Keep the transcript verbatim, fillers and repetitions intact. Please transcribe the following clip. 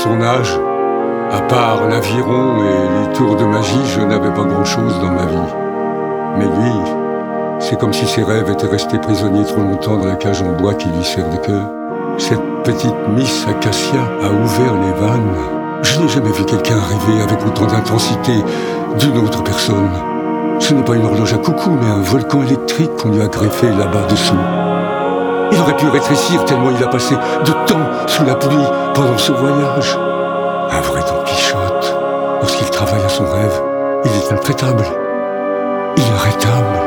son âge, à part l'aviron et les tours de magie, je n'avais pas grand-chose dans ma vie. Mais lui, c'est comme si ses rêves étaient restés prisonniers trop longtemps dans la cage en bois qui lui sert de cœur. Cette petite Miss Acacia a ouvert les vannes. Je n'ai jamais vu quelqu'un arriver avec autant d'intensité d'une autre personne. Ce n'est pas une horloge à coucou, mais un volcan électrique qu'on lui a greffé là-bas dessous. Il aurait pu rétrécir tellement il a passé de temps sous la pluie pendant ce voyage. Un vrai Don Quichotte. Lorsqu'il travaille à son rêve, il est intraitable, inarrêtable.